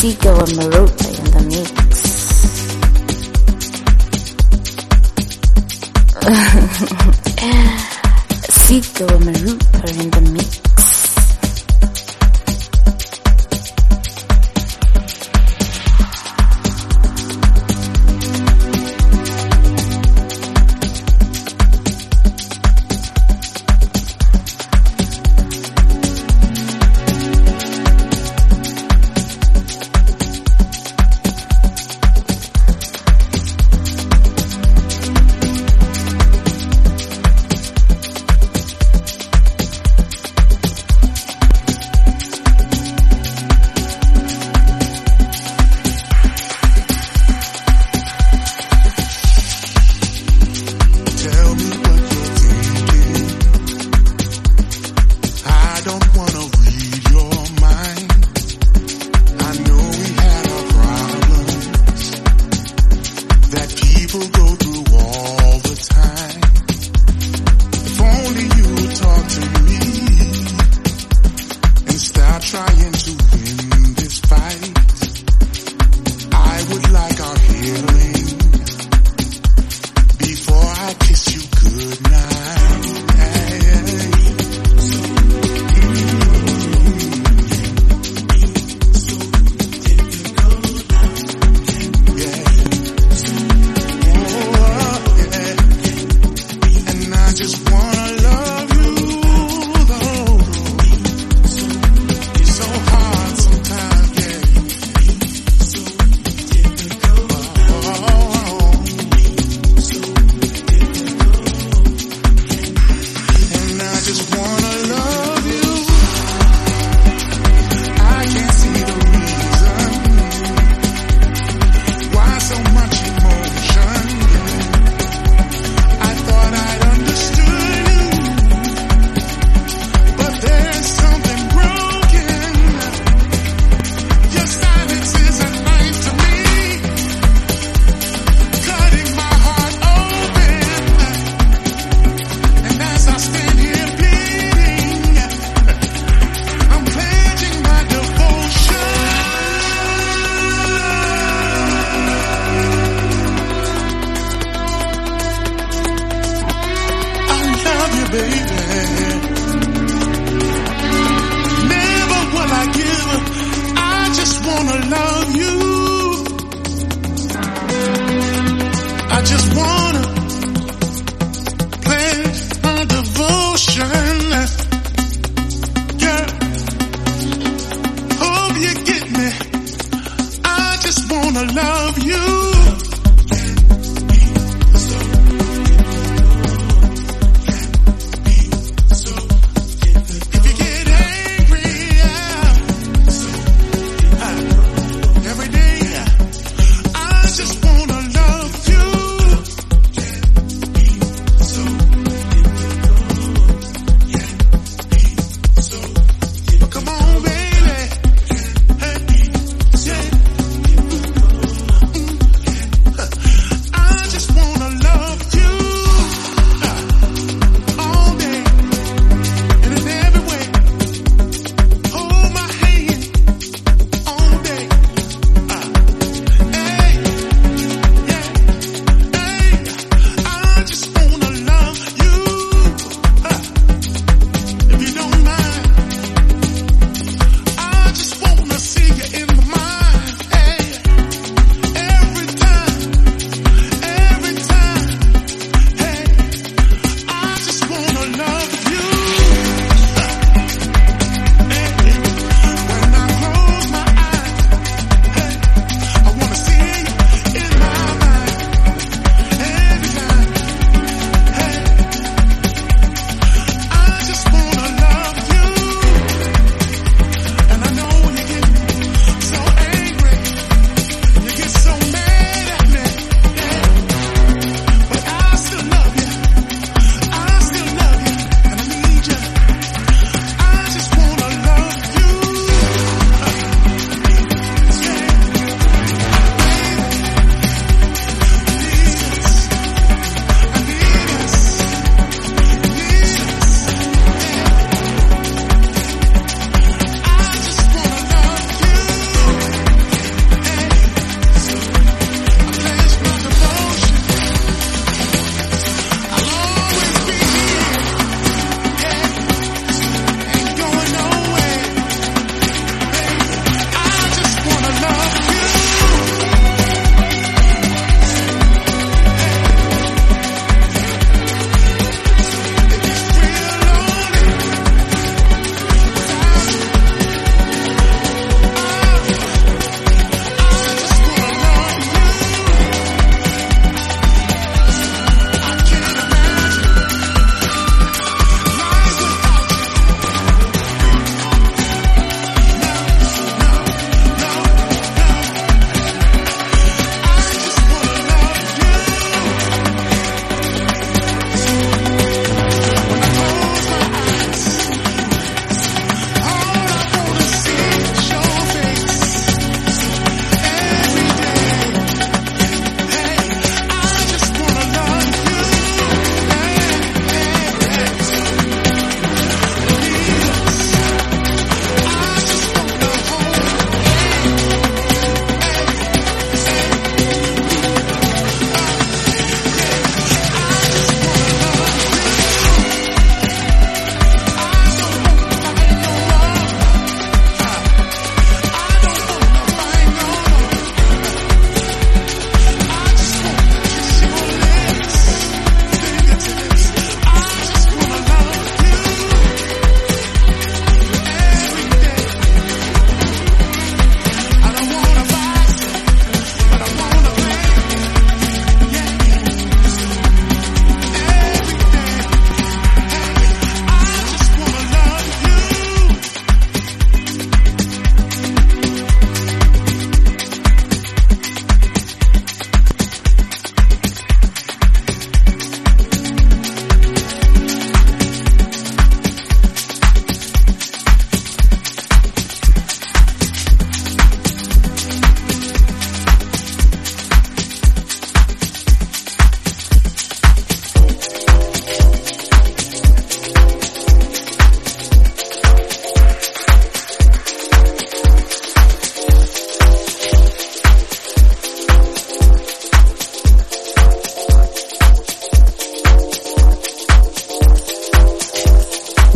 Sigo and Maropa in the mix. Sigo and Maropa in the mix.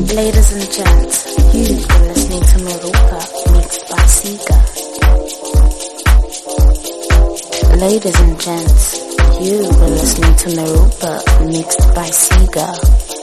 Ladies and gents, you are listening to Merupa mixed by Siga. Ladies and gents, you are listening to Merupa mixed by Siga.